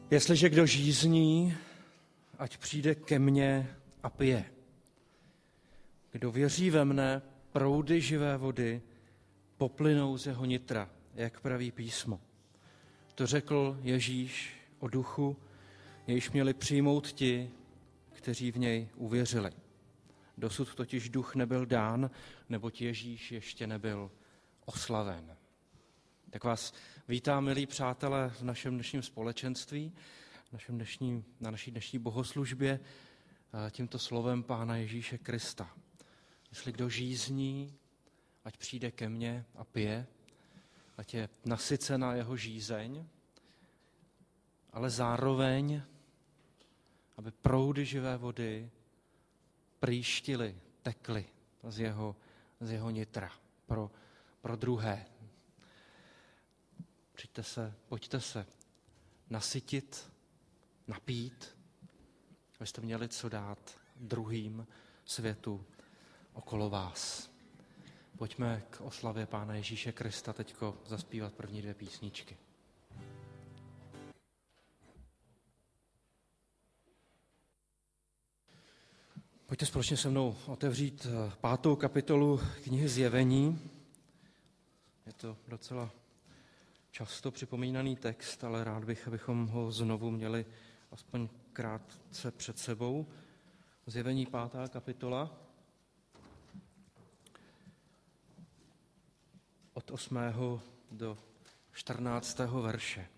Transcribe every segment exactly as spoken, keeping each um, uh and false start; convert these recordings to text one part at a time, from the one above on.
Jestliže kdo žízní, ať přijde ke mně a pije. Kdo věří ve mne, proudy živé vody poplynou z jeho nitra, jak praví písmo. To řekl Ježíš o duchu, jejž měli přijmout ti, kteří v něj uvěřili. Dosud totiž duch nebyl dán, neboť Ježíš ještě nebyl oslaven. Tak vás vítám, milí přátelé, v našem dnešním společenství, v našem dnešním, na naší dnešní bohoslužbě tímto slovem Pána Ježíše Krista. Jestli kdo žízní, ať přijde ke mně a pije, ať je nasycena jeho žízeň, ale zároveň, aby proudy živé vody prýštily, tekly z jeho, z jeho nitra pro, pro druhé. Přijďte se, pojďte se nasytit, napít, abyste měli co dát druhým světu okolo vás. Pojďme k oslavě Pána Ježíše Krista teďko zaspívat první dvě písničky. Pojďte společně se mnou otevřít pátou kapitolu knihy Zjevení. Je to docela často připomínaný text, ale rád bych, abychom ho znovu měli aspoň krátce před sebou. Zjevení pátá kapitola od osmého do čtrnáctého verše.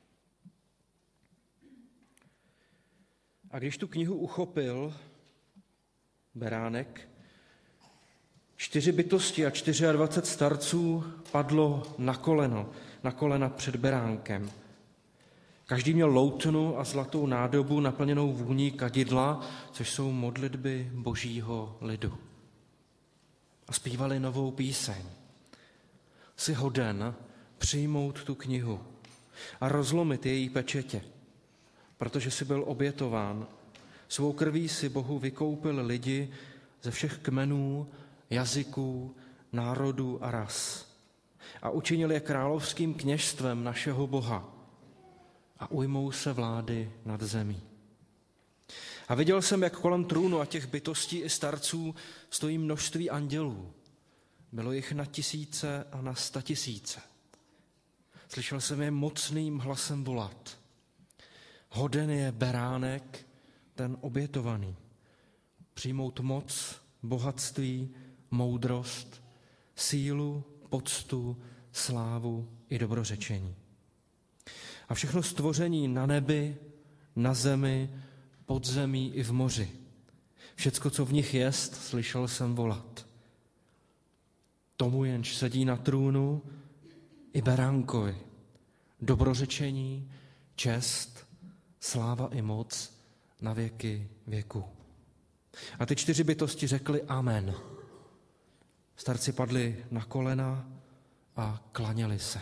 A když tu knihu uchopil beránek, čtyři bytosti a dvacet čtyři starců padlo na koleno, na kolena před beránkem. Každý měl loutnu a zlatou nádobu naplněnou vůní kadidla, což jsou modlitby božího lidu. A zpívali novou píseň. Jsi hoden přijmout tu knihu a rozlomit její pečetě, protože jsi byl obětován. Svou krví si Bohu vykoupil lidi ze všech kmenů, jazyků, národů a ras. A učinil je královským kněžstvem našeho Boha a ujmou se vlády nad zemí. A viděl jsem, jak kolem trůnu a těch bytostí i starců stojí množství andělů. Bylo jich na tisíce a na statisíce. Slyšel jsem je mocným hlasem volat. Hoden je beránek, ten obětovaný, přijmout moc, bohatství, moudrost, sílu, poctu, slávu i dobrořečení. A všechno stvoření na nebi, na zemi, pod zemí i v moři. Všecko, co v nich jest, slyšel jsem volat. Tomu, jenž sedí na trůnu, i beránkovi, dobrořečení, čest, sláva i moc na věky věku. A ty čtyři bytosti řekly amen. Starci padli na kolena a klaněli se.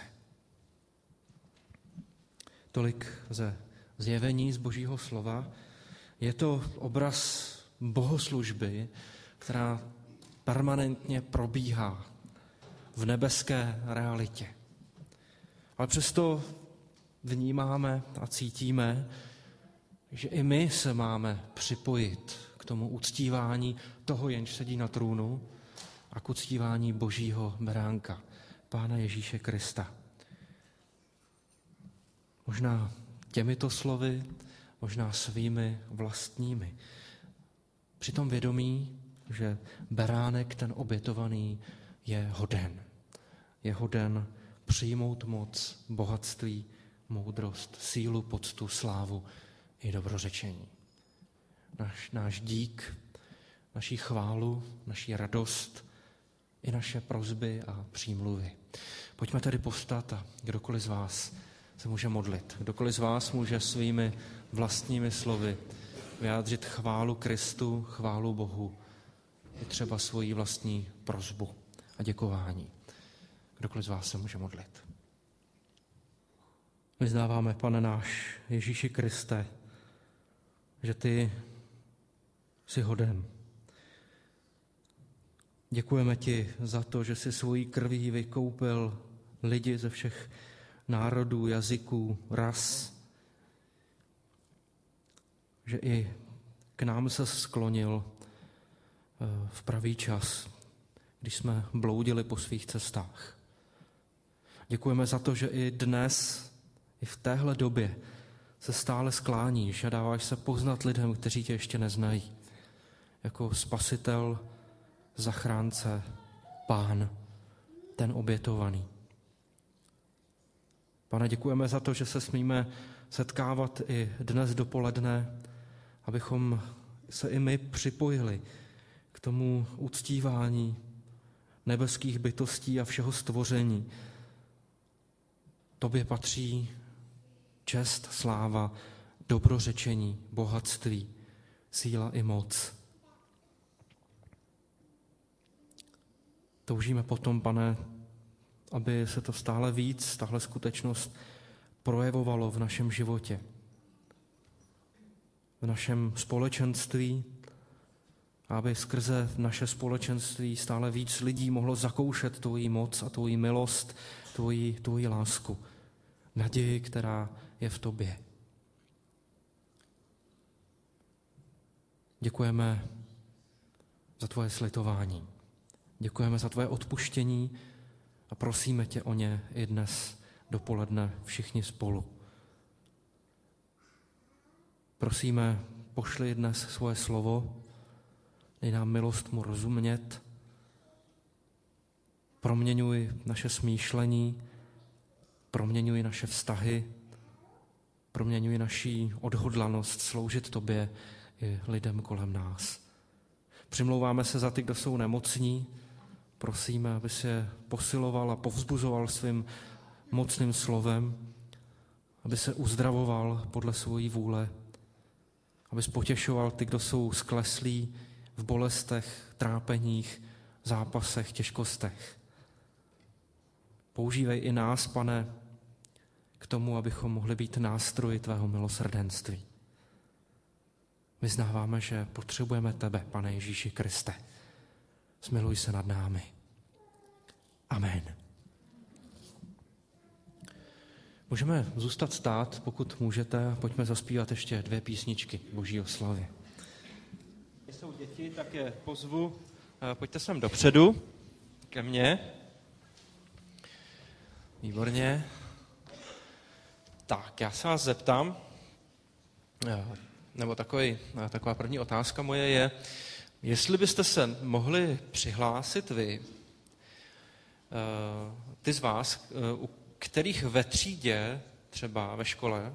Tolik ze zjevení z Božího slova. Je to obraz bohoslužby, která permanentně probíhá v nebeské realitě. Ale přesto vnímáme a cítíme, že i my se máme připojit k tomu uctívání toho, jenž sedí na trůnu, a k uctívání Božího beránka, Pána Ježíše Krista. Možná těmito slovy, možná svými vlastními. Při tom vědomí, že beránek, ten obětovaný, je hoden. Je hoden přijmout moc, bohatství, moudrost, sílu, poctu, slávu i dobrořečení. Náš, náš dík, naší chválu, naší radost i naše prosby a přímluvy. Pojďme tedy povstat a kdokoliv z vás se může modlit. Kdokoliv z vás může svými vlastními slovy vyjádřit chválu Kristu, chválu Bohu, i třeba svoji vlastní prosbu a děkování. Kdokoliv z vás se může modlit. Vyznáváme, Pane náš Ježíši Kriste, že ty jsi hoden. Děkujeme ti za to, že jsi svojí krví vykoupil lidi ze všech národů, jazyků, ras. že i k nám se sklonil v pravý čas, když jsme bloudili po svých cestách. Děkujeme za to, že i dnes, i v téhle době se stále skláníš a dáváš se poznat lidem, kteří tě ještě neznají. Jako spasitel, zachránce, Pán, ten obětovaný. Pane, děkujeme za to, že se smíme setkávat i dnes dopoledne, abychom se i my připojili k tomu uctívání nebeských bytostí a všeho stvoření. Tobě patří čest, sláva, dobrořečení, bohatství, síla i moc. Toužíme potom, Pane, aby se to stále víc, tahle skutečnost projevovalo v našem životě, v našem společenství, aby skrze naše společenství stále víc lidí mohlo zakoušet tvoji moc a tvoji milost, tvoji, tvoji lásku, naději, která je v tobě. Děkujeme za tvoje slitování. Děkujeme za tvoje odpuštění a prosíme tě o ně i dnes dopoledne všichni spolu. Prosíme, pošli dnes svoje slovo, dej nám milost mu rozumět, proměňuj naše smýšlení, proměňuj naše vztahy, proměňuj naší odhodlanost sloužit tobě i lidem kolem nás. Přimlouváme se za ty, kdo jsou nemocní, prosíme, aby se posiloval a povzbuzoval svým mocným slovem, aby se uzdravoval podle svojí vůle, aby potěšoval ty, kdo jsou skleslí v bolestech, trápeních, zápasech, těžkostech. Používej i nás, Pane, k tomu, abychom mohli být nástroji tvého milosrdenství. Vyznáváme, že potřebujeme tebe, Pane Ježíši Kriste. Smiluj se nad námi. Amen. Můžeme zůstat stát, pokud můžete, pojďme zaspívat ještě dvě písničky Boží oslavy. Když jsou děti, tak je pozvu, pojďte sem dopředu, ke mně. Výborně. Tak, já se vás zeptám, nebo takový, taková první otázka moje je, jestli byste se mohli přihlásit vy, ty z vás, u kterých ve třídě, třeba ve škole,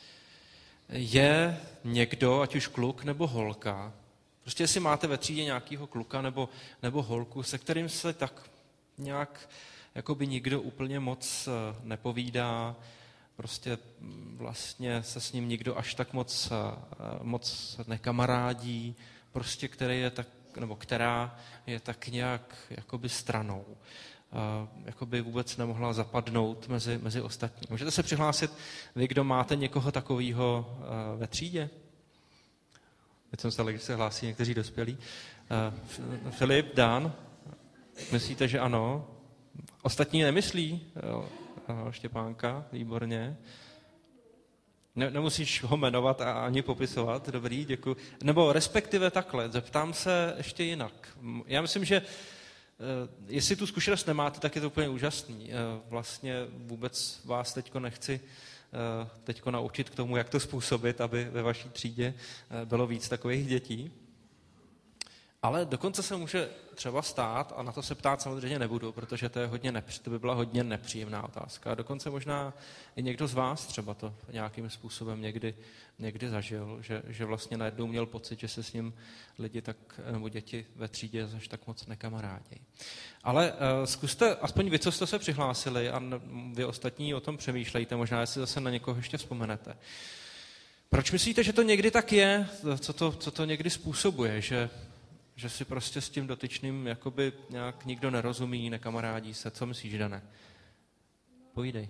je někdo, ať už kluk nebo holka, prostě jestli máte ve třídě nějakého kluka nebo, nebo holku, se kterým se tak nějak jakoby nikdo úplně moc nepovídá, prostě vlastně se s ním nikdo až tak moc, moc nekamarádí, prostě který je tak, nebo která je tak nějak jakoby stranou. Jakoby vůbec nemohla zapadnout mezi, mezi ostatní. Můžete se přihlásit vy, kdo máte někoho takového ve třídě? Teď jsem stala, když se hlásí někteří dospělí. Filip, Dan, myslíte, že ano? Ostatní nemyslí? Jo. Štěpánka, výborně. Ne, nemusíš ho jmenovat a ani popisovat, dobrý, děkuji. Nebo respektive takhle, zeptám se ještě jinak. Já myslím, že jestli tu zkušenost nemáte, tak je to úplně úžasný. Vlastně vůbec vás teďko nechci teďko naučit k tomu, jak to způsobit, aby ve vaší třídě bylo víc takových dětí. Ale dokonce se může třeba stát, a na to se ptát samozřejmě nebudu, protože to, je hodně nepři, to by byla hodně nepříjemná otázka. A dokonce možná i někdo z vás třeba to nějakým způsobem někdy, někdy zažil, že, že vlastně najednou měl pocit, že se s ním lidi tak, nebo děti ve třídě až tak moc nekamarádějí. Ale uh, zkuste, aspoň vy, co jste se přihlásili, a vy ostatní o tom přemýšlejte, možná si zase na někoho ještě vzpomenete. Proč myslíte, že to někdy tak je? Co to, co to někdy způsobuje, že že si prostě s tím dotyčným jakoby nějak nikdo nerozumí, nekamarádí se. Co myslíš, Dane? Povídej.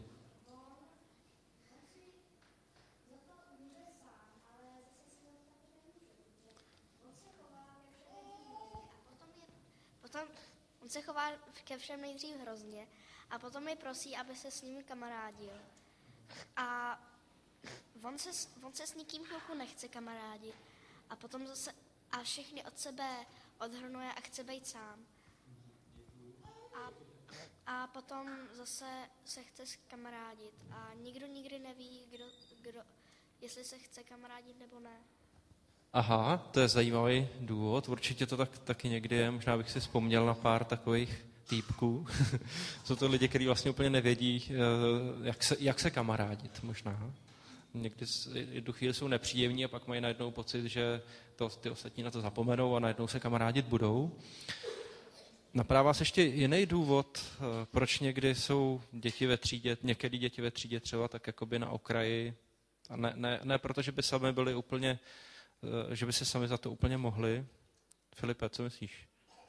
Potom on se chová ke všem nejdřív hrozně a potom mi prosí, aby se s ním kamarádil. A on on se, s- on se s nikým chvilku nechce kamarádit a potom zase a všechny od sebe odhrnuje a chce být sám. A, a potom zase se chce kamarádit a nikdo nikdy neví, kdo, kdo, jestli se chce kamarádit nebo ne. Aha, to je zajímavý důvod. Určitě to tak, taky někdy je. Možná bych si vzpomněl na pár takových týpků. Jsou to lidi, kteří vlastně úplně nevědí, jak se, jak se kamarádit možná. Někdy jednu chvíli jsou nepříjemní a pak mají najednou pocit, že to, ty ostatní na to zapomenou a najednou se kamarádit budou. Napadá vás ještě jiný důvod, proč někdy jsou děti ve třídě, některé děti ve třídě třeba tak jakoby na okraji. A ne, ne, ne proto, že by sami byli úplně, že by si sami za to úplně mohli. Filipe, co myslíš?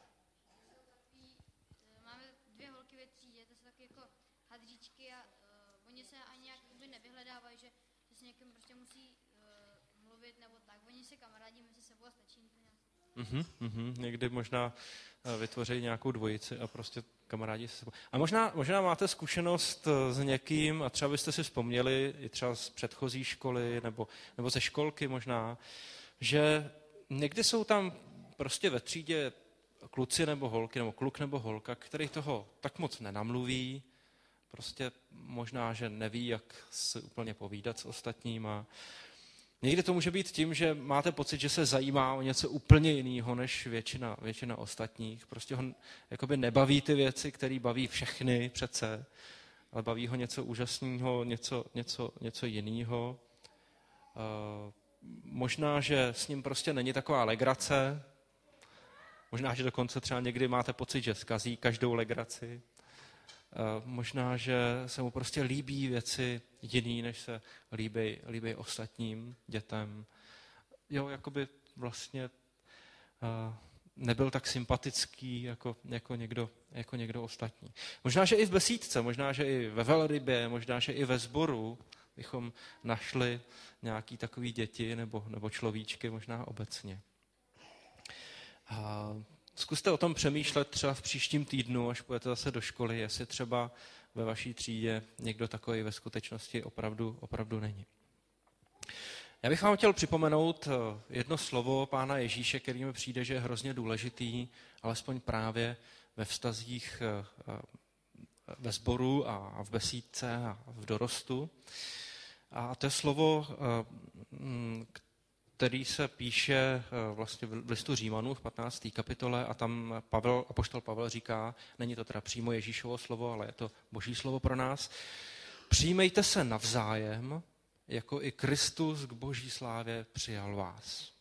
Máme dvě holky ve třídě, to jsou taky jako hadříčky a uh, oni se ani nějak nevyhledávají, že, že se někým prostě musí uh, mluvit nebo tak. Oni se kamarádí mezi sebou a stačí jim to nějak. Uh-huh, uh-huh. Někdy možná vytvoří nějakou dvojici a prostě kamarádi se sebou. A možná, možná máte zkušenost s někým, a třeba byste si vzpomněli, i třeba z předchozí školy, nebo, nebo ze školky možná, že někdy jsou tam prostě ve třídě kluci nebo holky, nebo kluk nebo holka, který toho tak moc nenamluví, prostě možná, že neví, jak si úplně povídat s ostatníma. Někdy to může být tím, že máte pocit, že se zajímá o něco úplně jiného než většina, většina ostatních. Prostě ho jakoby nebaví ty věci, které baví všechny přece, ale baví ho něco úžasného, něco, něco, něco jiného. Uh, možná, že s ním prostě není taková legrace, možná, že dokonce třeba někdy máte pocit, že zkazí každou legraci. Uh, možná, že se mu prostě líbí věci jiný, než se líbí, líbí ostatním dětem. Jo, jakoby vlastně uh, nebyl tak sympatický jako, jako, někdo, jako někdo ostatní. Možná, že i v besídce, možná, že i ve velrybě, možná, že i ve sboru bychom našli nějaký takový děti nebo, nebo človíčky, možná obecně. Uh, Zkuste o tom přemýšlet třeba v příštím týdnu, až půjdete zase do školy, jestli třeba ve vaší třídě někdo takový ve skutečnosti opravdu, opravdu není. Já bych vám chtěl připomenout jedno slovo Pána Ježíše, který mi přijde, že je hrozně důležitý, alespoň právě ve vztazích ve sboru a v besídce a v dorostu. A to je slovo, který se píše vlastně v listu Římanů v patnácté kapitole a tam Pavel, apoštol Pavel říká, není to teda přímo Ježíšovo slovo, ale je to Boží slovo pro nás, přijmejte se navzájem, jako i Kristus k Boží slávě přijal vás.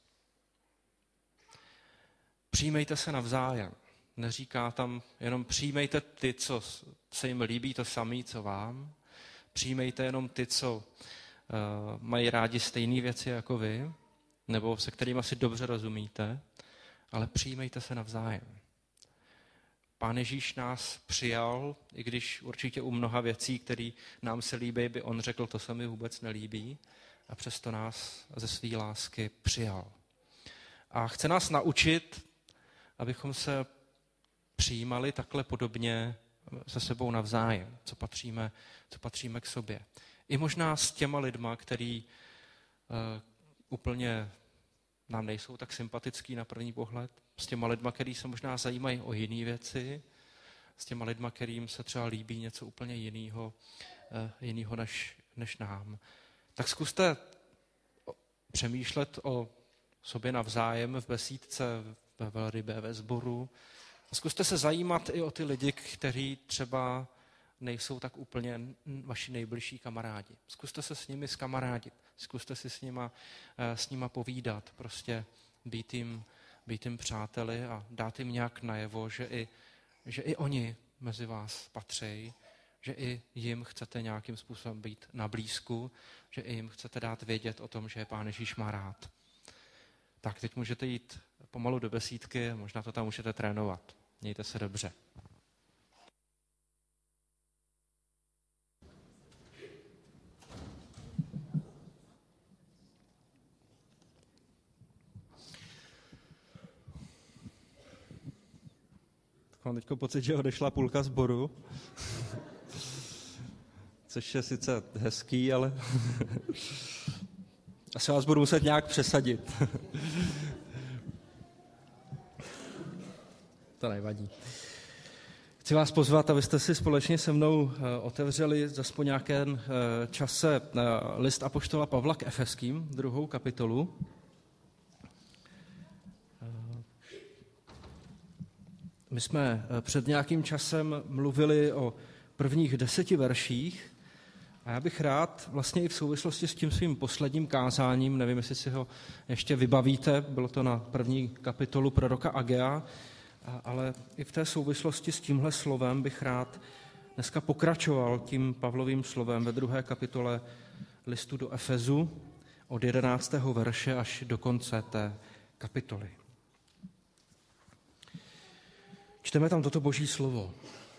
Přijmejte se navzájem. Neříká tam jenom přijmejte ty, co se jim líbí, to samý, co vám. Přijmejte jenom ty, co uh, mají rádi stejné věci jako vy, nebo se kterými si dobře rozumíte, ale přijmejte se navzájem. Pán Ježíš nás přijal, i když určitě u mnoha věcí, které nám se líbí, by on řekl, to se mi vůbec nelíbí, a přesto nás ze své lásky přijal. A chce nás naučit, abychom se přijímali takhle podobně se sebou navzájem, co patříme, co patříme k sobě. I možná s těma lidma, který uh, úplně nám nejsou tak sympatický na první pohled, s těma lidma, který se možná zajímají o jiné věci, s těma lidma, kterým se třeba líbí něco úplně jiného, uh, jiného než, než nám. Tak zkuste přemýšlet o sobě navzájem v besídce, ve velrybě, ve sboru. Zkuste se zajímat i o ty lidi, kteří třeba nejsou tak úplně vaši nejbližší kamarádi. Zkuste se s nimi zkamarádit, zkuste si s nima, s nima povídat, prostě být jim, být jim přáteli a dát jim nějak najevo, že i, že i oni mezi vás patří, že i jim chcete nějakým způsobem být na blízku, že i jim chcete dát vědět o tom, že je Pán Ježíš má rád. Tak teď můžete jít pomalu do besídky, možná to tam můžete trénovat. Mějte se dobře. Tak mám teď pocit, že odešla půlka sboru. Což je sice hezký, ale Asi vás budu muset nějak přesadit. To nevadí. Chci vás pozvat, abyste si společně se mnou otevřeli zase po nějakém čase list apoštola Pavla k Efeským, druhou kapitolu. My jsme před nějakým časem mluvili o prvních deseti verších a já bych rád vlastně i v souvislosti s tím svým posledním kázáním, nevím, jestli si ho ještě vybavíte, bylo to na první kapitolu proroka Agea, ale i v té souvislosti s tímhle slovem bych rád dneska pokračoval tím Pavlovým slovem ve druhé kapitole listu do Efezu od jedenáctého verše až do konce té kapitoly. Čteme tam toto boží slovo.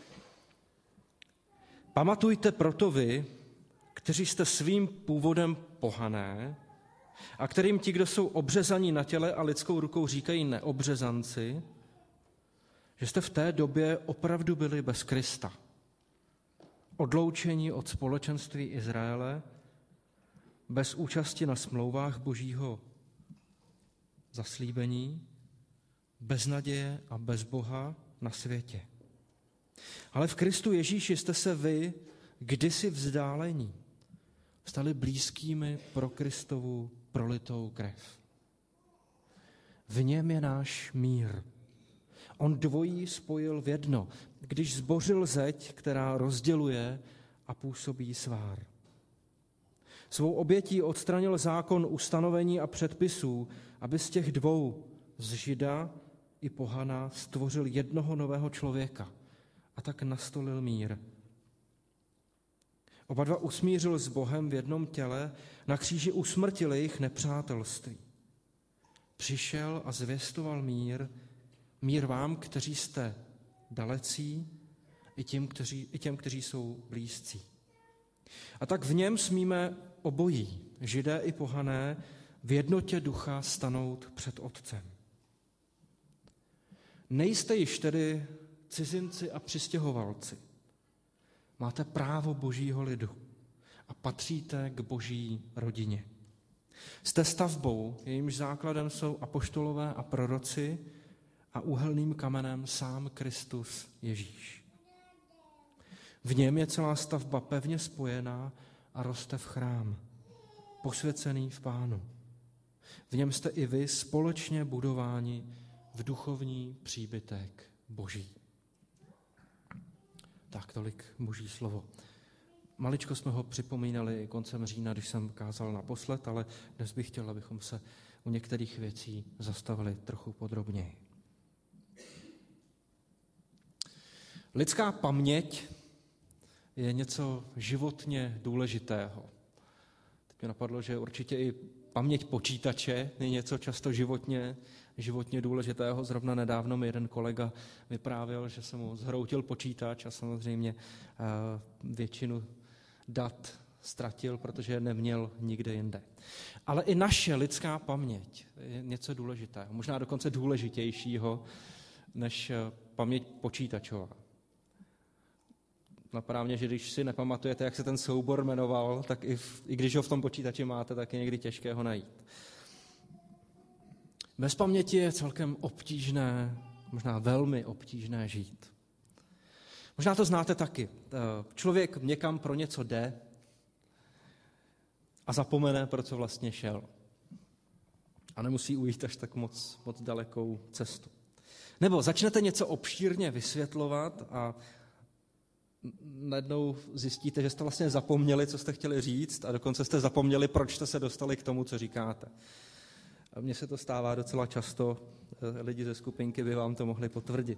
Pamatujte proto vy, kteří jste svým původem pohané a kterým ti, kdo jsou obřezaní na těle a lidskou rukou říkají neobřezanci, že jste v té době opravdu byli bez Krista, odloučení od společenství Izraele, bez účasti na smlouvách božího zaslíbení, bez naděje a bez Boha na světě. Ale v Kristu Ježíši jste se vy kdysi vzdálení stali blízkými pro Kristovu prolitou krev. V něm je náš mír. On dvojí spojil v jedno, když zbořil zeď, která rozděluje a působí svár. Svou obětí odstranil zákon ustanovení a předpisů, aby z těch dvou, z Žida i pohana, stvořil jednoho nového člověka a tak nastolil mír. Oba dva usmířil s Bohem v jednom těle, na kříži usmrtil jejich nepřátelství. Přišel a zvěstoval mír, mír vám, kteří jste dalecí, i těm, kteří, i těm, kteří jsou blízcí. A tak v něm smíme obojí, Židé i pohané, v jednotě ducha stanout před Otcem. Nejste již tedy cizinci a přistěhovalci. Máte právo božího lidu a patříte k boží rodině. Jste stavbou, jejímž základem jsou apoštolové a proroci a úhelným kamenem sám Kristus Ježíš. V něm je celá stavba pevně spojená a roste v chrám, posvěcený v Pánu. V něm jste i vy společně budováni v duchovní příbytek Boží. Tak tolik Boží slovo. Maličko jsme ho připomínali koncem října, když jsem kázal naposled, ale dnes bych chtěl, abychom se u některých věcí zastavili trochu podrobněji. Lidská paměť je něco životně důležitého. Teď mě napadlo, že určitě i paměť počítače je něco často životně, životně důležitého. Zrovna nedávno mi jeden kolega vyprávěl, že se mu zhroutil počítač a samozřejmě většinu dat ztratil, protože je neměl nikde jinde. Ale i naše lidská paměť je něco důležitého, možná dokonce důležitějšího než paměť počítačová. Napadá mě, že když si nepamatujete, jak se ten soubor jmenoval, tak i, v, i když ho v tom počítači máte, tak je někdy těžké ho najít. Bez paměti je celkem obtížné, možná velmi obtížné žít. Možná to znáte taky. Člověk někam pro něco jde a zapomene, pro co vlastně šel. A nemusí ujít až tak moc, moc dalekou cestu. Nebo začnete něco obšírně vysvětlovat a najednou zjistíte, že jste vlastně zapomněli, co jste chtěli říct a dokonce jste zapomněli, proč jste se dostali k tomu, co říkáte. A mně se to stává docela často, lidi ze skupinky by vám to mohli potvrdit.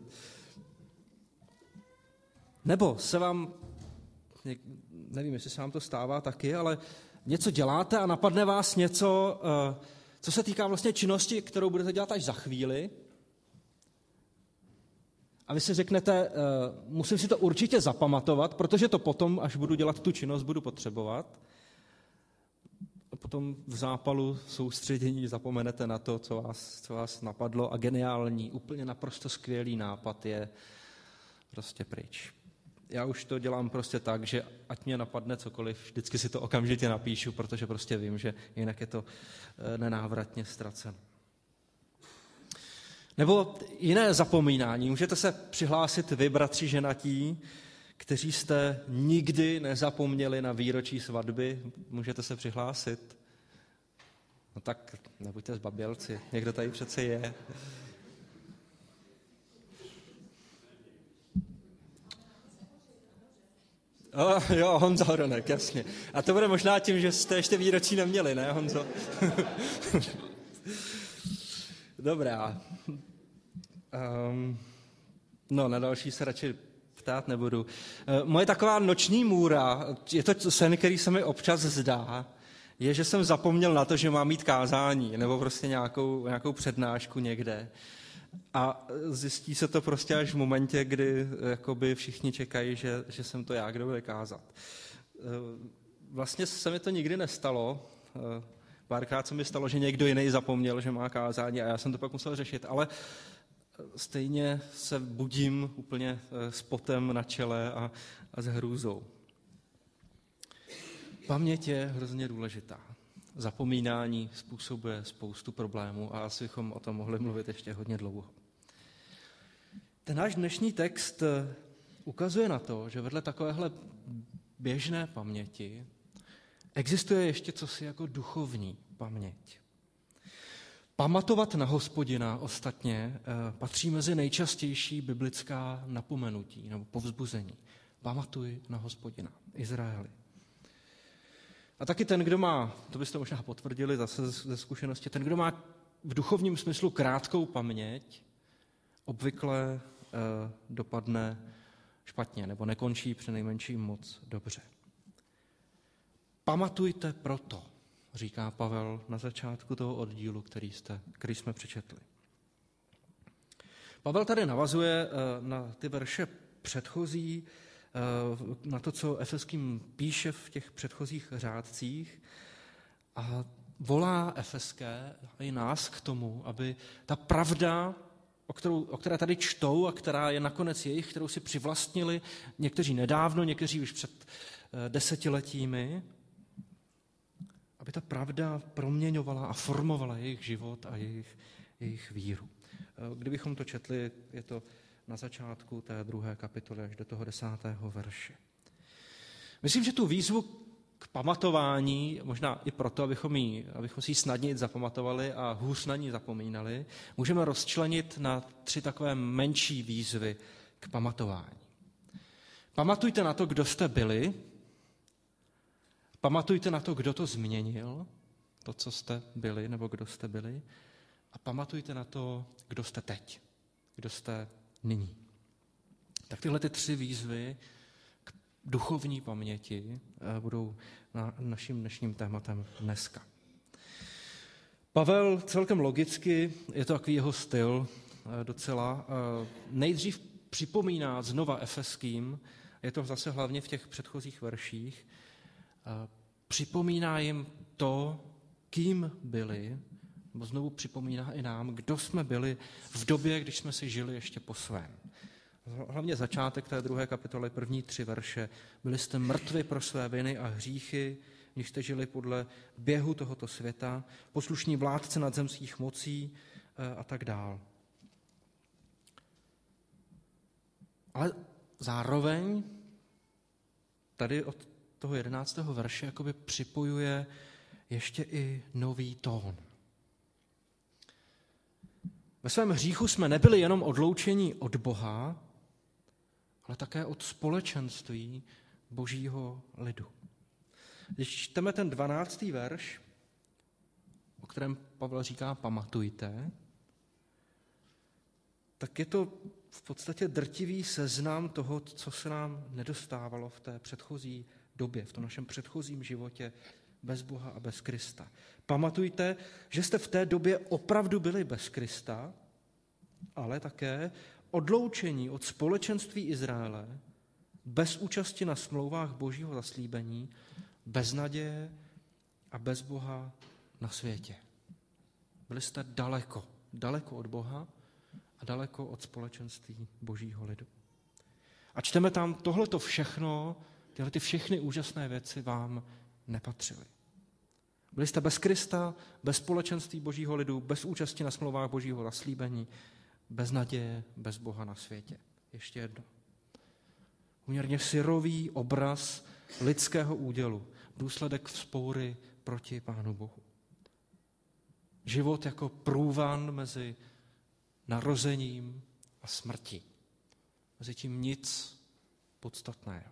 Nebo se vám, nevím, jestli se vám to stává taky, ale něco děláte a napadne vás něco, co se týká vlastně činnosti, kterou budete dělat až za chvíli. A vy si řeknete, musím si to určitě zapamatovat, protože to potom, až budu dělat tu činnost, budu potřebovat. A potom v zápalu soustředění zapomenete na to, co vás, co vás napadlo a geniální, úplně naprosto skvělý nápad je prostě pryč. Já už to dělám prostě tak, že ať mě napadne cokoliv, vždycky si to okamžitě napíšu, protože prostě vím, že jinak je to nenávratně ztraceno. Nebo jiné zapomínání. Můžete se přihlásit vy, bratři ženatí, kteří jste nikdy nezapomněli na výročí svatby. Můžete se přihlásit. No tak nebuďte zbabělci, někdo tady přece je. O, jo, Honza Horonek, jasně. A to bude možná tím, že jste ještě výročí neměli, ne, Honzo? Dobrá. Um, no, na další se radši ptát nebudu. Uh, moje taková noční můra, je to sen, který se mi občas zdá, je, že jsem zapomněl na to, že mám mít kázání, nebo prostě nějakou, nějakou přednášku někde. A zjistí se to prostě až v momentě, kdy jakoby všichni čekají, že, že jsem to já, kdo bude kázat. Vlastně se mi to nikdy nestalo. Párkrát se mi stalo, že někdo jiný zapomněl, že má kázání a já jsem to pak musel řešit, ale stejně se budím úplně s potem na čele a, a s hrůzou. Paměť je hrozně důležitá. Zapomínání způsobuje spoustu problémů a asi bychom o tom mohli mluvit ještě hodně dlouho. Ten náš dnešní text ukazuje na to, že vedle takovéhle běžné paměti existuje ještě cosi jako duchovní paměť. Pamatovat na Hospodina ostatně patří mezi nejčastější biblická napomenutí nebo povzbuzení. Pamatuj na Hospodina, Izraeli. A taky ten, kdo má, to byste možná potvrdili zase ze zkušenosti, ten, kdo má v duchovním smyslu krátkou paměť, obvykle eh, dopadne špatně, nebo nekončí přinejmenším moc dobře. Pamatujte proto, říká Pavel na začátku toho oddílu, který, jste, který jsme přečetli. Pavel tady navazuje eh, na ty verše předchozí, na to, co Efeským píše v těch předchozích řádcích a volá Efeské i nás k tomu, aby ta pravda, o, kterou, o které tady čtou a která je nakonec jejich, kterou si přivlastnili někteří nedávno, někteří už před desetiletími, aby ta pravda proměňovala a formovala jejich život a jejich, jejich víru. Kdybychom to četli, je to na začátku té druhé kapitoly až do toho desátého verše. Myslím, že tu výzvu k pamatování, možná i proto, abychom, jí, abychom si ji snadněji zapamatovali a hůř na ní zapomínali, můžeme rozčlenit na tři takové menší výzvy k pamatování. Pamatujte na to, kdo jste byli, pamatujte na to, kdo to změnil, to, co jste byli, nebo kdo jste byli, a pamatujte na to, kdo jste teď, kdo jste nyní. Tak tyhle ty tři výzvy k duchovní paměti budou na naším dnešním tématem dneska. Pavel celkem logicky, je to takový jeho styl docela, nejdřív připomíná znova Efeským, je to zase hlavně v těch předchozích verších, připomíná jim to, kým byli, nebo znovu připomíná i nám, kdo jsme byli v době, když jsme si žili ještě po svém. Hlavně začátek té druhé kapitoly, první tři verše. Byli jste mrtvi pro své viny a hříchy, když jste žili podle běhu tohoto světa, poslušní vládce nadzemských mocí a tak dál. Ale zároveň tady od toho jedenáctého verše jakoby připojuje ještě i nový tón. Ve svém hříchu jsme nebyli jenom odloučeni od Boha, ale také od společenství Božího lidu. Když čteme ten dvanáctý verš, o kterém Pavel říká pamatujte, tak je to v podstatě drtivý seznam toho, co se nám nedostávalo v té předchozí době, v tom našem předchozím životě bez Boha a bez Krista. Pamatujte, že jste v té době opravdu byli bez Krista, ale také odloučení od společenství Izraele, bez účasti na smlouvách Božího zaslíbení, bez naděje a bez Boha na světě. Byli jste daleko, daleko od Boha a daleko od společenství Božího lidu. A čteme tam, tohleto všechno, tyhle ty všechny úžasné věci vám nepatřily. Byli jste bez Krista, bez společenství Božího lidu, bez účasti na smlouvách Božího zaslíbení, bez naděje, bez Boha na světě. Ještě jedno. Poměrně syrový obraz lidského údělu, důsledek vzpoury proti Pánu Bohu. Život jako průvan mezi narozením a smrtí. Mezi tím nic podstatného.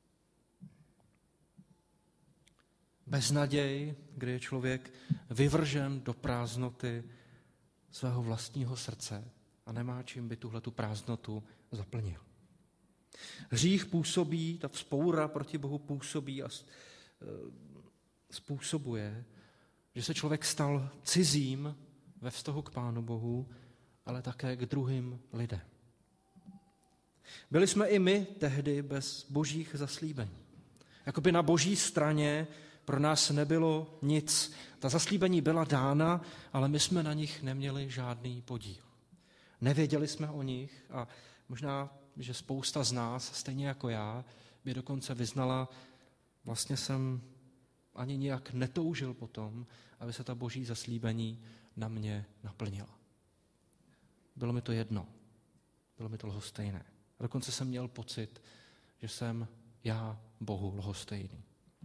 Beznaděj, kdy je člověk vyvržen do prázdnoty svého vlastního srdce a nemá čím by tuhletu prázdnotu zaplnil. Hřích působí, ta vzpoura proti Bohu působí a způsobuje, že se člověk stal cizím ve vztahu k Pánu Bohu, ale také k druhým lidem. Byli jsme i my tehdy bez božích zaslíbení. Jakoby na boží straně pro nás nebylo nic. Ta zaslíbení byla dána, ale my jsme na nich neměli žádný podíl. Nevěděli jsme o nich a možná, že spousta z nás, stejně jako já, by dokonce vyznala, vlastně jsem ani nijak netoužil potom, aby se ta boží zaslíbení na mě naplnila. Bylo mi to jedno. Bylo mi to lhostejné. A dokonce jsem měl pocit, že jsem já Bohu lhostejný.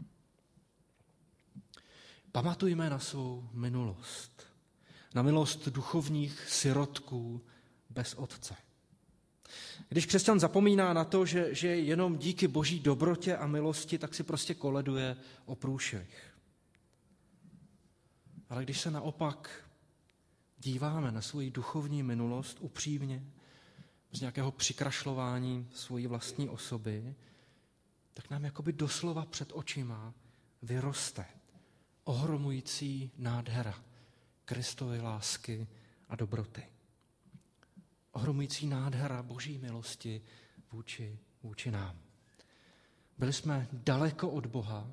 Pamatujme na svou minulost. Na milost duchovních sirotků bez otce. Když křesťan zapomíná na to, že, že jenom díky boží dobrotě a milosti, tak si prostě koleduje o průšvih. Ale když se naopak díváme na svoji duchovní minulost upřímně, z nějakého přikrašlování svojí vlastní osoby, tak nám jakoby doslova před očima vyroste ohromující nádhera Kristovy lásky a dobroty. Ohromující nádhera boží milosti vůči, vůči nám. Byli jsme daleko od Boha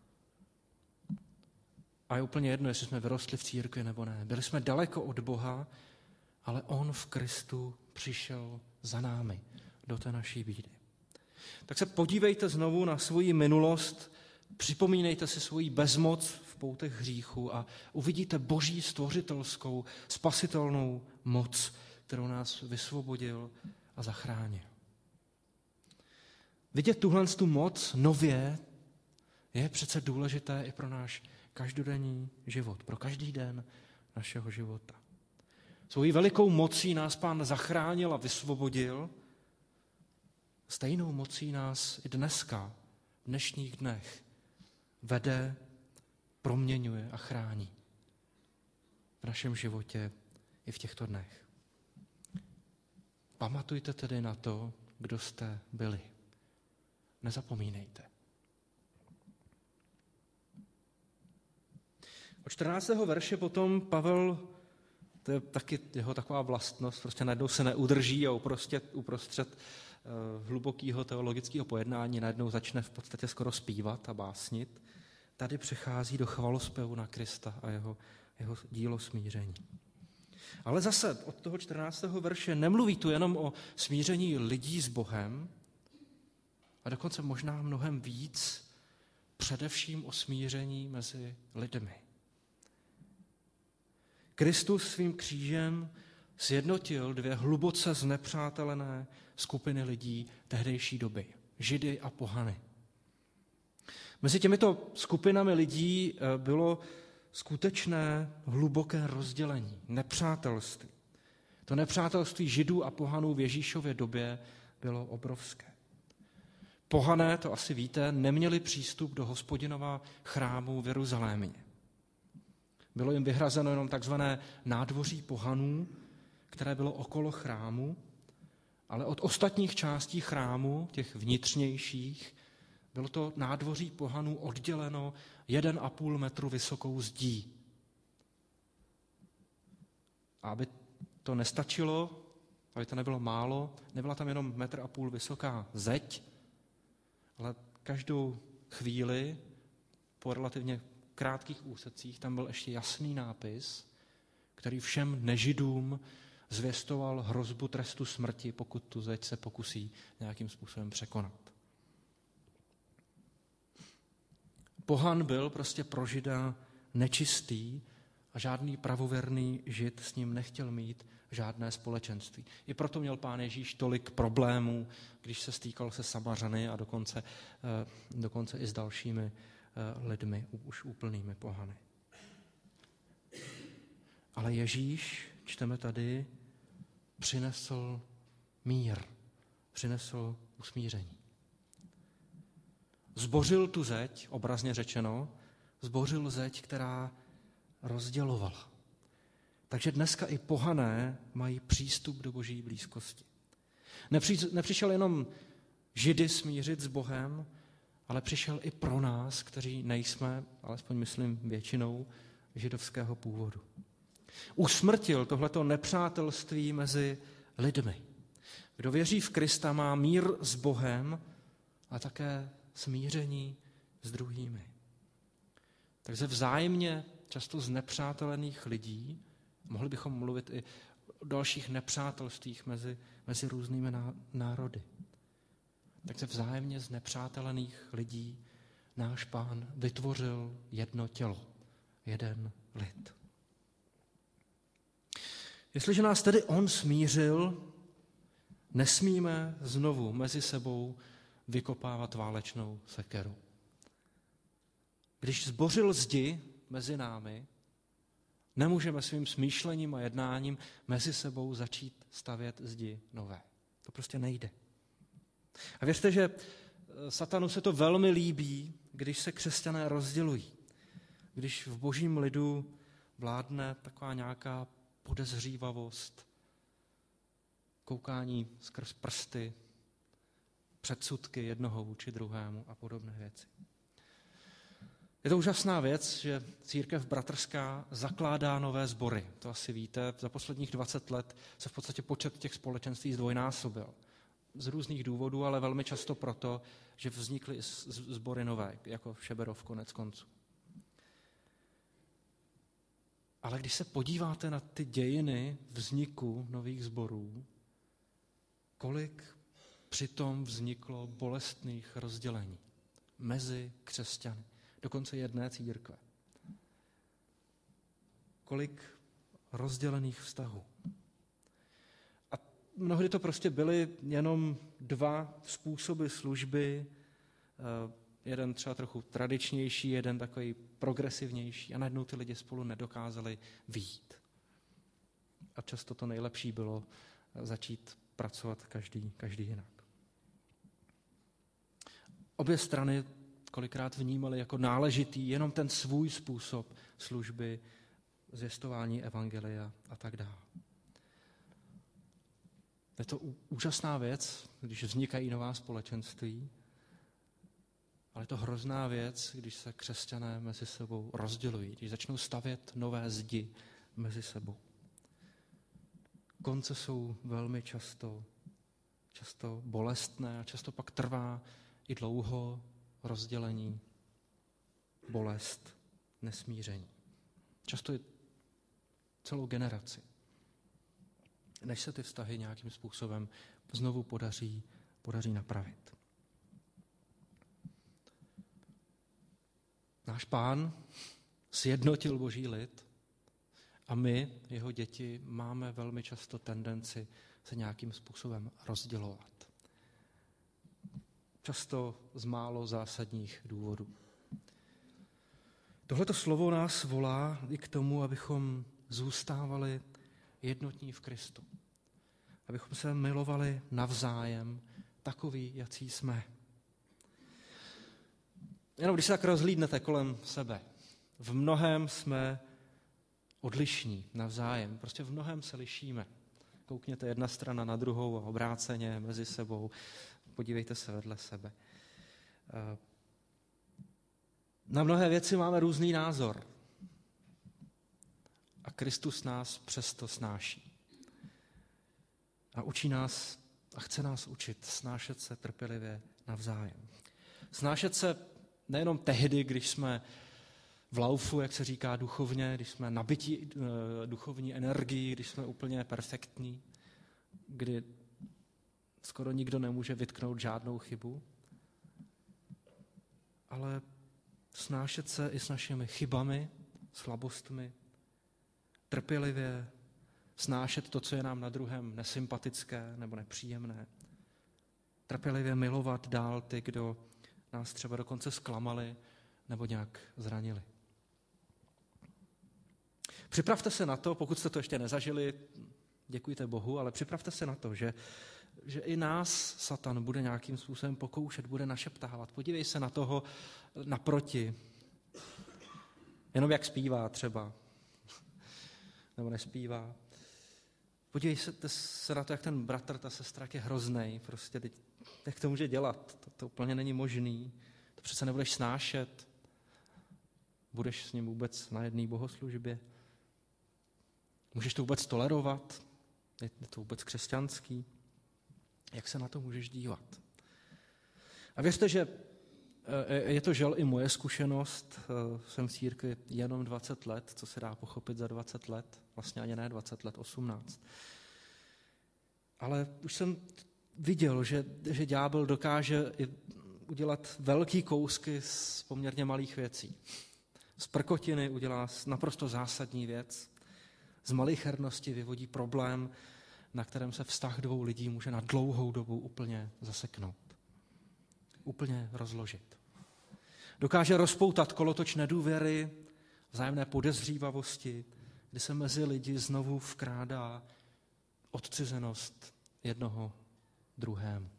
a je úplně jedno, jestli jsme vyrostli v církvi nebo ne. Byli jsme daleko od Boha, ale on v Kristu přišel za námi do té naší bídy. Tak se podívejte znovu na svoji minulost, připomínejte si svoji bezmoc v poutech hříchu a uvidíte boží stvořitelskou, spasitelnou moc, kterou nás vysvobodil a zachránil. Vidět tuhle tu moc nově je přece důležité i pro náš každodenní život, pro každý den našeho života. Svojí velikou mocí nás Pán zachránil a vysvobodil. Stejnou mocí nás i dneska, v dnešních dnech, vede, proměňuje a chrání v našem životě i v těchto dnech. Pamatujte tedy na to, kdo jste byli. Nezapomínejte. Od čtrnáctého verše potom Pavel, to je taky jeho taková vlastnost, prostě najednou se neudrží a uprostřed, uprostřed uh, hlubokého teologického pojednání najednou začne v podstatě skoro zpívat a básnit. Tady přechází do chvalospevu na Krista a jeho, jeho dílo smíření. Ale zase od toho čtrnáctého verše nemluví tu jenom o smíření lidí s Bohem, a dokonce možná mnohem víc, především o smíření mezi lidmi. Kristus svým křížem sjednotil dvě hluboce znepřátelené skupiny lidí tehdejší doby, Židy a pohany. Mezi těmito skupinami lidí bylo skutečné hluboké rozdělení, nepřátelství. To nepřátelství Židů a pohanů v Ježíšově době bylo obrovské. Pohané, to asi víte, neměli přístup do Hospodinova chrámu v Jeruzalémě. Bylo jim vyhrazeno jenom takzvané nádvoří pohanů, které bylo okolo chrámu, ale od ostatních částí chrámu, těch vnitřnějších, bylo to nádvoří pohanů odděleno jeden a půl metru vysokou zdí. A aby to nestačilo, aby to nebylo málo, nebyla tam jenom metr a půl vysoká zeď, ale každou chvíli po relativně krátkých úsecích tam byl ještě jasný nápis, který všem nežidům Zvěstoval hrozbu trestu smrti, pokud tu zeď se pokusí nějakým způsobem překonat. Pohan byl prostě pro Žida nečistý a žádný pravověrný Žid s ním nechtěl mít žádné společenství. I proto měl Pán Ježíš tolik problémů, když se stýkal se Samařany a dokonce, dokonce i s dalšími lidmi, už úplnými pohany. Ale Ježíš, čteme tady, přinesl mír, přinesl usmíření. Zbořil tu zeď, obrazně řečeno, zbořil zeď, která rozdělovala. Takže dneska i pohané mají přístup do Boží blízkosti. Nepři, nepřišel jenom Židy smířit s Bohem, ale přišel i pro nás, kteří nejsme, alespoň myslím většinou, židovského původu. Usmrtil tohleto nepřátelství mezi lidmi. Kdo věří v Krista, má mír s Bohem a také smíření s druhými. Takže vzájemně často znepřátelených lidí, mohli bychom mluvit i o dalších nepřátelstvích mezi, mezi různými národy. Takže vzájemně znepřátelených lidí náš Pán vytvořil jedno tělo, jeden lid. Jestliže nás tedy on smířil, nesmíme znovu mezi sebou vykopávat válečnou sekeru. Když zbořil zdi mezi námi, nemůžeme svým smýšlením a jednáním mezi sebou začít stavět zdi nové. To prostě nejde. A věřte, že satanu se to velmi líbí, když se křesťané rozdělují. Když v božím lidu vládne taková nějaká podezřívavost, koukání skrz prsty, předsudky jednoho vůči druhému a podobné věci. Je to úžasná věc, že církev bratrská zakládá nové sbory. To asi víte, za posledních dvacet let se v podstatě počet těch společenství zdvojnásobil. Z různých důvodů, ale velmi často proto, že vznikly sbory nové, jako Šeberov konec konců. Ale když se podíváte na ty dějiny vzniku nových sborů, kolik přitom vzniklo bolestných rozdělení mezi křesťany, dokonce jedné církve. Kolik rozdělených vztahů. A mnohdy to prostě byly jenom dva způsoby služby, jeden třeba trochu tradičnější, jeden takový progresivnější a najednou ty lidi spolu nedokázali vyjít. A často to nejlepší bylo začít pracovat každý, každý jinak. Obě strany kolikrát vnímali jako náležitý jenom ten svůj způsob služby, zvěstování evangelia a tak dále. Je to úžasná věc, když vznikají nová společenství, ale je to hrozná věc, když se křesťané mezi sebou rozdělují, když začnou stavět nové zdi mezi sebou. Konce jsou velmi často, často bolestné a často pak trvá i dlouho rozdělení, bolest, nesmíření. Často i celou generaci. Než se ty vztahy nějakým způsobem znovu podaří, podaří napravit. Náš Pán sjednotil boží lid a my, jeho děti, máme velmi často tendenci se nějakým způsobem rozdělovat. Často z málo zásadních důvodů. Tohleto slovo nás volá i k tomu, abychom zůstávali jednotní v Kristu. Abychom se milovali navzájem, takový, jací jsme. Jenom když se tak rozhlídnete kolem sebe, v mnohém jsme odlišní navzájem, prostě v mnohém se lišíme. Koukněte jedna strana na druhou a obráceně mezi sebou, podívejte se vedle sebe. Na mnohé věci máme různý názor a Kristus nás přesto snáší. A učí nás a chce nás učit snášet se trpělivě navzájem. Snášet se nejenom tehdy, když jsme v laufu, jak se říká duchovně, když jsme nabití duchovní energií, když jsme úplně perfektní, kdy skoro nikdo nemůže vytknout žádnou chybu, ale snášet se i s našimi chybami, slabostmi, trpělivě snášet to, co je nám na druhém nesympatické nebo nepříjemné, trpělivě milovat dál ty, kdo nás třeba dokonce zklamali nebo nějak zranili. Připravte se na to, pokud jste to ještě nezažili, děkujte Bohu, ale připravte se na to, že, že i nás Satan bude nějakým způsobem pokoušet, bude našeptávat. Podívej se na toho naproti, jenom jak zpívá třeba, nebo nespívá. Podívej se, se na to, jak ten bratr, ta sestra, jak je hroznej. Prostě teď, jak to může dělat? To, to úplně není možný. To přece nebudeš snášet. Budeš s ním vůbec na jedné bohoslužbě. Můžeš to vůbec tolerovat? Je to vůbec křesťanský? Jak se na to můžeš dívat? A věřte, že je to žel i moje zkušenost. Jsem v církvi jenom dvacet let, co se dá pochopit za dvacet let. Vlastně ani ne dvacet let, osmnáct. Ale už jsem viděl, že, že ďábel dokáže udělat velký kousky z poměrně malých věcí. Z prkotiny udělá naprosto zásadní věc. Z malichernosti vyvodí problém, na kterém se vztah dvou lidí může na dlouhou dobu úplně zaseknout. Úplně rozložit. Dokáže rozpoutat kolotoč nedůvěry, vzájemné podezřívavosti, kdy se mezi lidi znovu vkrádá odcizenost jednoho druhému.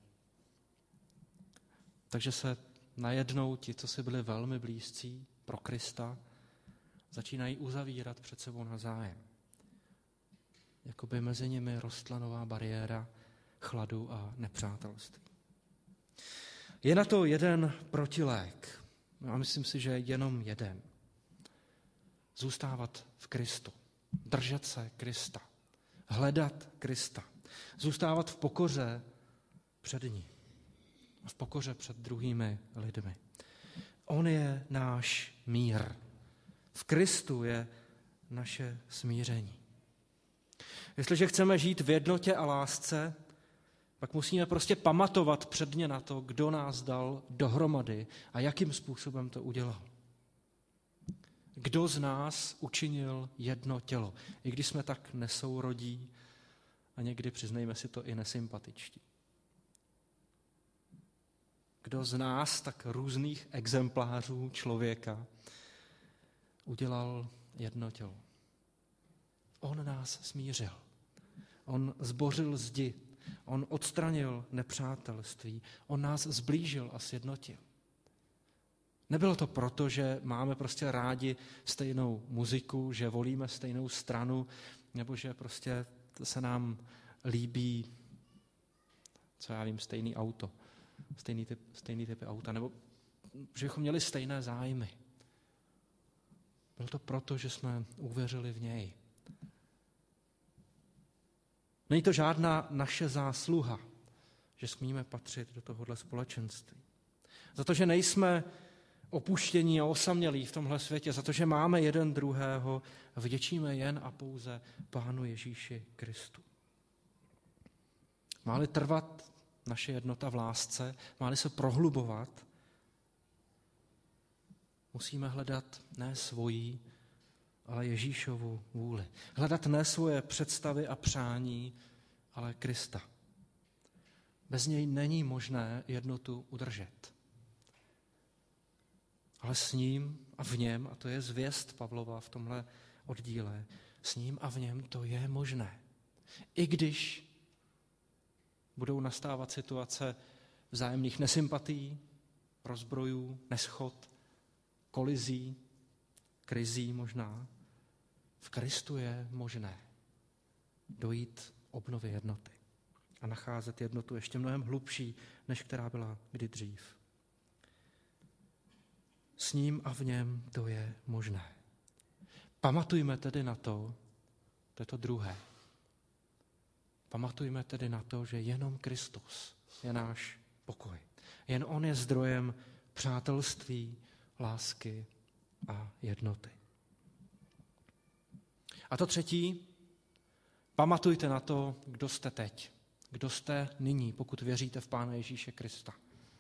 Takže se najednou ti, co si byli velmi blízcí pro Krista, začínají uzavírat před sebou navzájem. Jakoby mezi nimi rostla nová bariéra chladu a nepřátelství. Je na to jeden protilék. A myslím si, že jenom jeden. Zůstávat v Kristu. Držet se Krista. Hledat Krista. Zůstávat v pokoře před ním. A v pokoře před druhými lidmi. On je náš mír. V Kristu je naše smíření. Jestliže chceme žít v jednotě a lásce, pak musíme prostě pamatovat předně na to, kdo nás dal dohromady a jakým způsobem to udělal. Kdo z nás učinil jedno tělo, i když jsme tak nesourodí a někdy, přiznejme si to, i nesympatičtí. Kdo z nás tak různých exemplářů člověka udělal jedno tělo. On nás smířil. On zbořil zdi. On odstranil nepřátelství. On nás zblížil a sjednotil. Nebylo to proto, že máme prostě rádi stejnou muziku, že volíme stejnou stranu, nebo že prostě se nám líbí, co já vím, stejný auto, stejný typ, stejný typy auta, nebo že bychom měli stejné zájmy. Bylo to proto, že jsme uvěřili v něj. Není to žádná naše zásluha, že smíme patřit do tohohle společenství. Za to, že nejsme opuštění a osamělí v tomhle světě, za to, že máme jeden druhého, vděčíme jen a pouze Pánu Ježíši Kristu. Má-li trvat naše jednota v lásce, má-li se prohlubovat, musíme hledat ne svoji, ale Ježíšovu vůli. Hledat ne svoje představy a přání, ale Krista. Bez něj není možné jednotu udržet. Ale s ním a v něm, a to je zvěst Pavlova v tomhle oddíle, s ním a v něm to je možné. I když budou nastávat situace vzájemných nesympatií, rozbrojů, neschod, kolizí, krizí možná, v Kristu je možné dojít obnovy jednoty a nacházet jednotu ještě mnohem hlubší, než která byla kdy dřív. S ním a v něm to je možné. Pamatujme tedy na to, to je to druhé. Pamatujme tedy na to, že jenom Kristus je náš pokoj. Jen on je zdrojem přátelství, lásky a jednoty. A to třetí, pamatujte na to, kdo jste teď, kdo jste nyní, pokud věříte v Pána Ježíše Krista.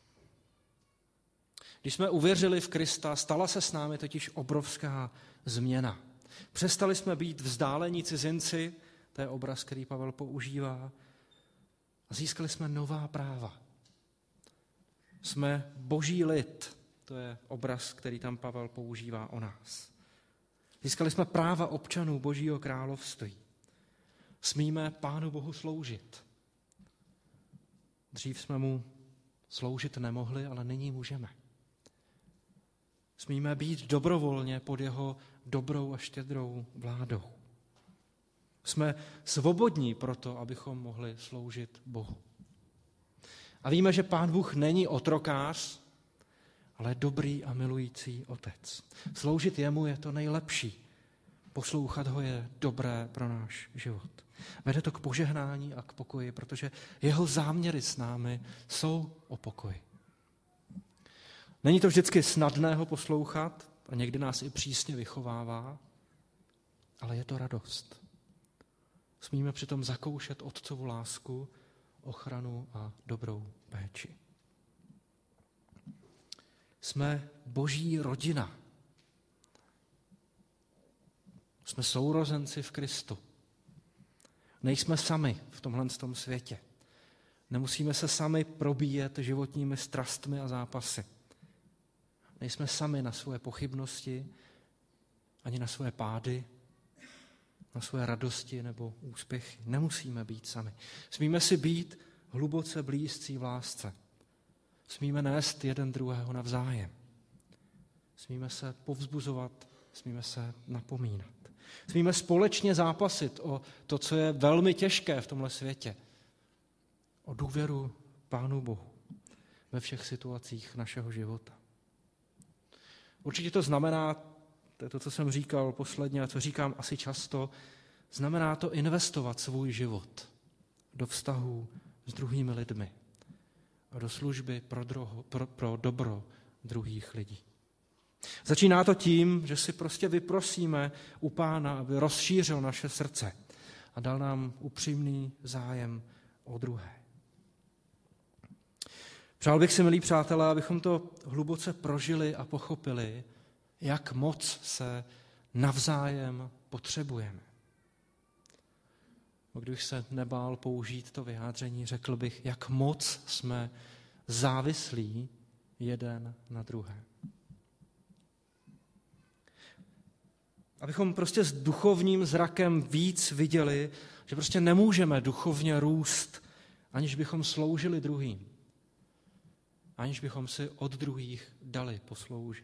Když jsme uvěřili v Krista, stala se s námi totiž obrovská změna. Přestali jsme být vzdálení cizinci, to je obraz, který Pavel používá, a získali jsme nová práva. Jsme boží lid, to je obraz, který tam Pavel používá o nás. Získali jsme práva občanů Božího království. Smíme Pánu Bohu sloužit. Dřív jsme mu sloužit nemohli, ale nyní můžeme. Smíme být dobrovolně pod jeho dobrou a štědrou vládou. Jsme svobodní proto, abychom mohli sloužit Bohu. A víme, že Pán Bůh není otrokář, ale dobrý a milující otec. Sloužit jemu je to nejlepší. Poslouchat ho je dobré pro náš život. Vede to k požehnání a k pokoji, protože jeho záměry s námi jsou o pokoji. Není to vždycky snadné ho poslouchat a někdy nás i přísně vychovává, ale je to radost. Smíme přitom zakoušet otcovu lásku, ochranu a dobrou péči. Jsme boží rodina. Jsme sourozenci v Kristu. Nejsme sami v tomhle tom světě. Nemusíme se sami probíjet životními strastmi a zápasy. Nejsme sami na svoje pochybnosti, ani na svoje pády, na svoje radosti nebo úspěchy. Nemusíme být sami. Smíme si být hluboce blízcí v lásce. Smíme nést jeden druhého navzájem. Smíme se povzbuzovat, smíme se napomínat. Smíme společně zápasit o to, co je velmi těžké v tomhle světě. O důvěru Pánu Bohu ve všech situacích našeho života. Určitě to znamená, to je to, co jsem říkal posledně a co říkám asi často, znamená to investovat svůj život do vztahů s druhými lidmi a do služby pro, droho, pro, pro dobro druhých lidí. Začíná to tím, že si prostě vyprosíme u Pána, aby rozšířil naše srdce a dal nám upřímný zájem o druhé. Přál bych si, milí přátelé, abychom to hluboce prožili a pochopili, jak moc se navzájem potřebujeme. Kdybych se nebál použít to vyjádření, řekl bych, jak moc jsme závislí jeden na druhém. Abychom prostě s duchovním zrakem víc viděli, že prostě nemůžeme duchovně růst, aniž bychom sloužili druhým. Aniž bychom si od druhých dali posloužit.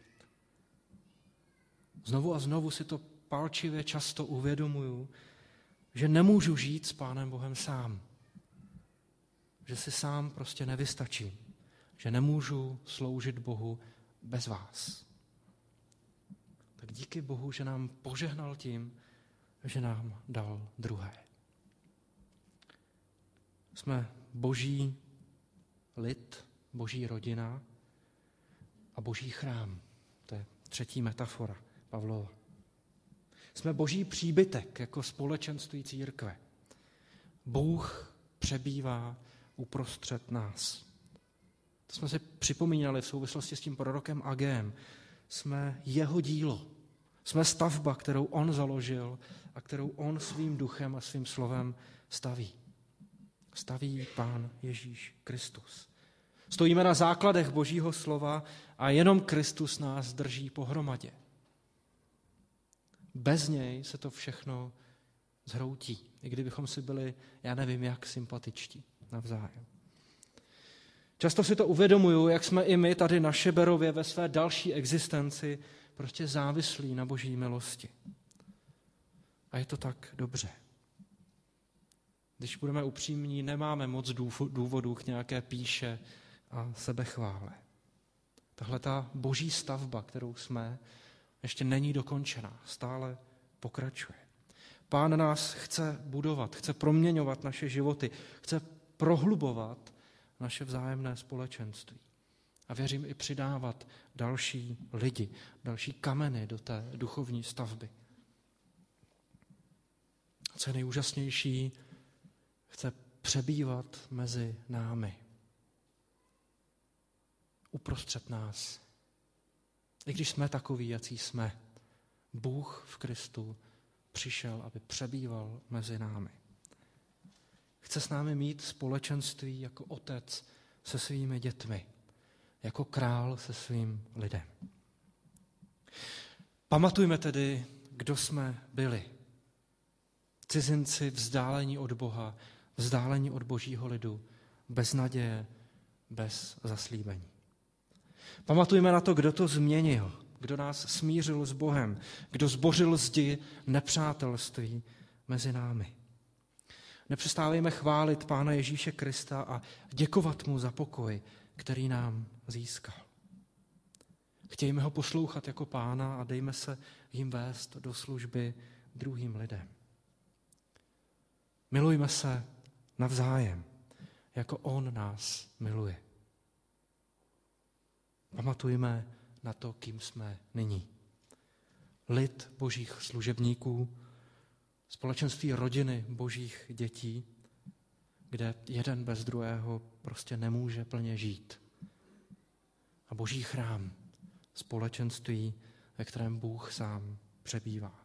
Znovu a znovu si to palčivě často uvědomuju, že nemůžu žít s Pánem Bohem sám. Že si sám prostě nevystačím. Že nemůžu sloužit Bohu bez vás. Tak díky Bohu, že nám požehnal tím, že nám dal druhé. Jsme boží lid, boží rodina a boží chrám. To je třetí metafora Pavlova. Jsme boží příbytek jako společenství církve. Bůh přebývá uprostřed nás. To jsme si připomínali v souvislosti s tím prorokem Agém. Jsme jeho dílo. Jsme stavba, kterou on založil a kterou on svým duchem a svým slovem staví. Staví Pán Ježíš Kristus. Stojíme na základech Božího slova a jenom Kristus nás drží pohromadě. Bez něj se to všechno zhroutí, i kdybychom si byli, já nevím jak, sympatičtí navzájem. Často si to uvědomuju, jak jsme i my tady na Šeberově ve své další existenci prostě závislí na Boží milosti. A je to tak dobře. Když budeme upřímní, nemáme moc důvodů k nějaké pýše a sebechvále. Tahle ta boží stavba, kterou jsme, ještě není dokončená, stále pokračuje. Pán nás chce budovat, chce proměňovat naše životy, chce prohlubovat naše vzájemné společenství. A věřím i přidávat další lidi, další kameny do té duchovní stavby. Co je nejúžasnější, chce přebývat mezi námi. Uprostřed nás. I když jsme takoví, jací jsme, Bůh v Kristu přišel, aby přebýval mezi námi. Chce s námi mít společenství jako otec se svými dětmi, jako král se svým lidem. Pamatujme tedy, kdo jsme byli. Cizinci vzdálení od Boha, vzdálení od Božího lidu, bez naděje, bez zaslíbení. Pamatujme na to, kdo to změnil, kdo nás smířil s Bohem, kdo zbořil zdi nepřátelství mezi námi. Nepřestávejme chválit Pána Ježíše Krista a děkovat mu za pokoj, který nám získal. Chtějme ho poslouchat jako Pána a dejme se jim vést do služby druhým lidem. Milujme se navzájem, jako on nás miluje. Pamatujme na to, kým jsme nyní. Lid Božích služebníků, společenství rodiny Božích dětí, kde jeden bez druhého prostě nemůže plně žít. A Boží chrám, společenství, ve kterém Bůh sám přebývá.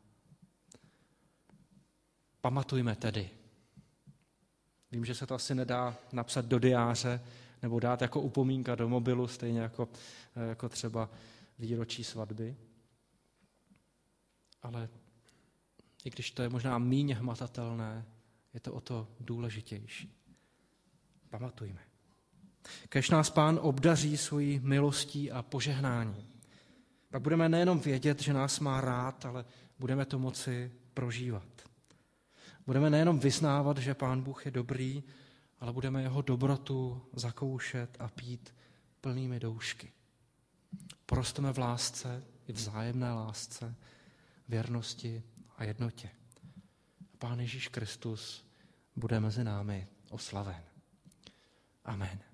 Pamatujme tedy. Vím, že se to asi nedá napsat do diáře nebo dát jako upomínka do mobilu, stejně jako, jako třeba výročí svatby. Ale i když to je možná míň hmatatelné, je to o to důležitější. Pamatujme. Kéž nás Pán obdaří svojí milostí a požehnání. Pak budeme nejenom vědět, že nás má rád, ale budeme to moci prožívat. Budeme nejenom vyznávat, že Pán Bůh je dobrý, ale budeme jeho dobrotu zakoušet a pít plnými doušky. Porosteme v lásce, i vzájemné lásce, věrnosti a jednotě. Pán Ježíš Kristus bude mezi námi oslaven. Amen.